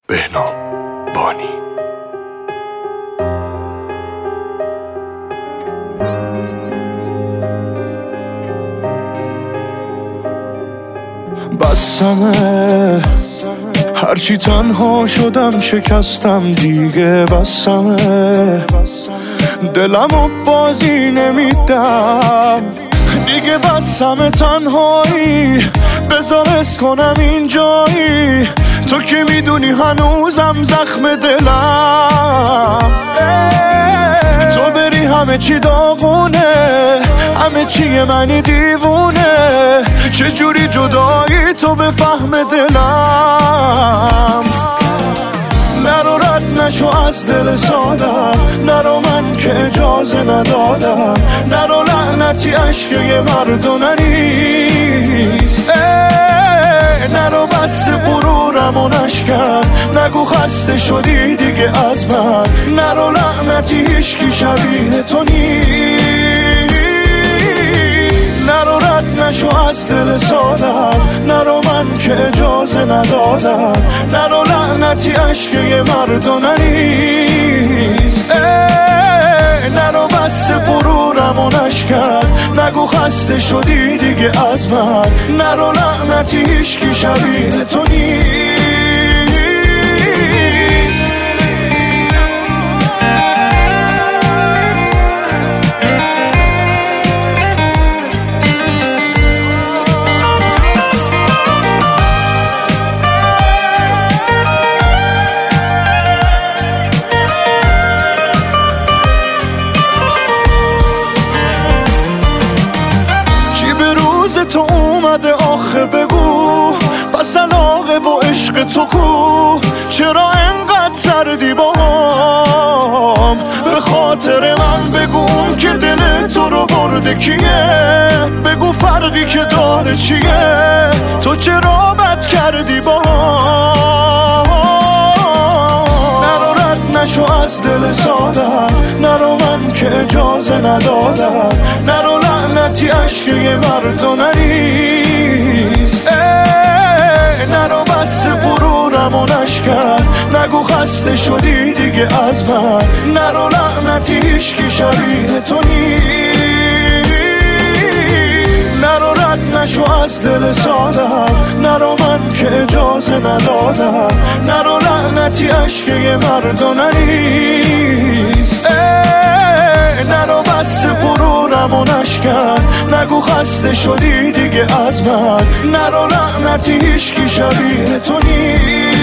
بهنام بانی. بسمه هرچی تنها شدم شکستم دیگه، بسمه دلمو بازی نمیدم دیگه، بسمه تنهایی بذار حس کنم اینجایی، تو که میدونی هنوزم زخم دلم، تو بری همه چی داغونه، همه چی منی دیوونه، چجوری جدایی تو به فهم دلم، نرو رد نشو از دل سادم، نرو من که اجازه ندادم، نرو لعنتی عشق مردو نریز، نرو بس غرورم و نشکن، نگو خسته شدی دیگه از من، نرو لعنتی هیچکی شبیه تو نیست، نرو رد نشو از دل سادم، نرو من که اجازه ندادم، نرو لعنتی عشق مردو نریز، نرو بس غرورم و نشکن، نگو خسته شدی دیگه از من، نرو لعنتی هیچکی شبیه تو نیست. تو اومده آخه بگو، پس علاقه با عشق تو کو، چرا انقدر سردی باهم، به خاطر من بگو که دل تو رو برده کیه، بگو فرقی که داره چیه، تو چرا بد کردی باهم، نرو رد نشو از دل سادم، نرو من که اجازه ندادم، نرو لعنتی عشق مردو نریز، نرو بس غرورم و نشکن، نگو خسته شدی دیگه از من، نرو لعنتی هیچکی شبیه تو نیست، نرو رد نشو از دل سادم، نرو من که اجازه ندادم، نرو لعنتی عشق مردو نریز، نرو بس غرورم و نشکن، نگو خسته شدی دیگه از من، نرو لعنتی هیچکی شبیه تو نیست.